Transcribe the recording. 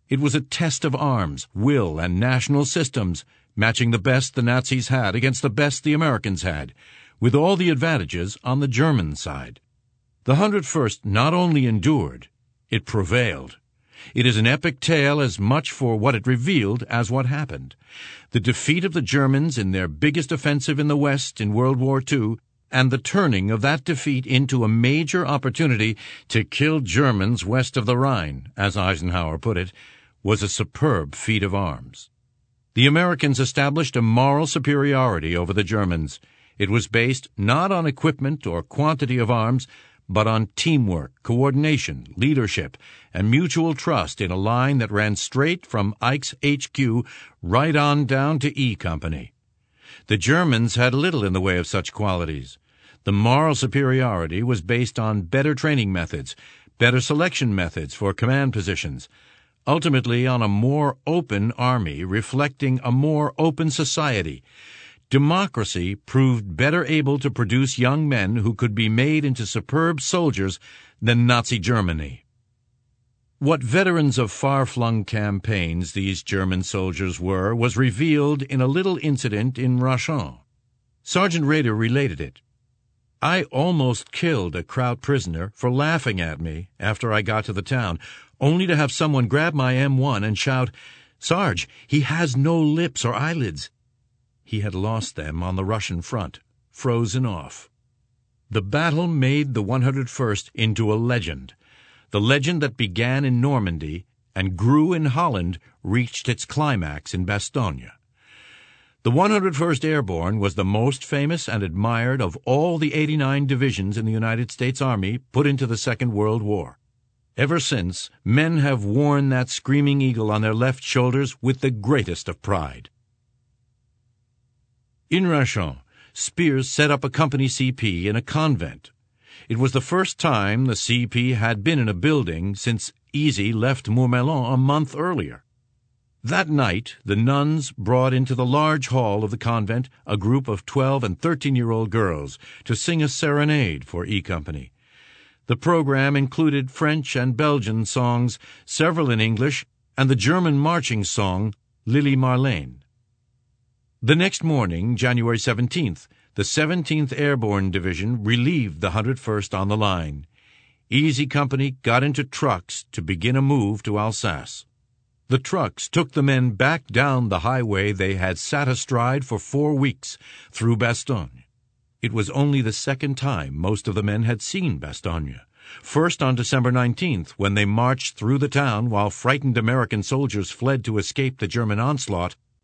It was a test of arms, will, and national systems, matching the best the Nazis had against the best the Americans had, with all the advantages on the German side. The 101st not only endured, it prevailed. It is an epic tale as much for what it revealed as what happened. The defeat of the Germans in their biggest offensive in the West in World War II, and the turning of that defeat into a major opportunity to kill Germans west of the Rhine, as Eisenhower put it, was a superb feat of arms. The Americans established a moral superiority over the Germans. It was based not on equipment or quantity of arms, but on teamwork, coordination, leadership, and mutual trust in a line that ran straight from Ike's HQ right on down to E Company. The Germans had little in the way of such qualities. The moral superiority was based on better training methods, better selection methods for command positions, ultimately on a more open army reflecting a more open society. Democracy proved better able to produce young men who could be made into superb soldiers than Nazi Germany. What veterans of far-flung campaigns these German soldiers were was revealed in a little incident in Rachin. Sergeant Rader related it. "I almost killed a Kraut prisoner for laughing at me after I got to the town, only to have someone grab my M1 and shout, 'Sarge, he has no lips or eyelids.' He had lost them on the Russian front, frozen off." The battle made the 101st into a legend. The legend that began in Normandy and grew in Holland reached its climax in Bastogne. The 101st Airborne was the most famous and admired of all the 89 divisions in the United States Army put into the Second World War. Ever since, men have worn that screaming eagle on their left shoulders with the greatest of pride. In Rachin, Spears set up a company CP in a convent. It was the first time the CP had been in a building since Easy left Mourmelon a month earlier. That night, the nuns brought into the large hall of the convent a group of 12- and 13-year-old girls to sing a serenade for E Company. The program included French and Belgian songs, several in English, and the German marching song, Lily Marlene. The next morning, January 17th, the 17th Airborne Division relieved the 101st on the line. Easy Company got into trucks to begin a move to Alsace. The trucks took the men back down the highway they had sat astride for 4 weeks, through Bastogne. It was only the second time most of the men had seen Bastogne. First on December 19th, when they marched through the town while frightened American soldiers fled to escape the German onslaught,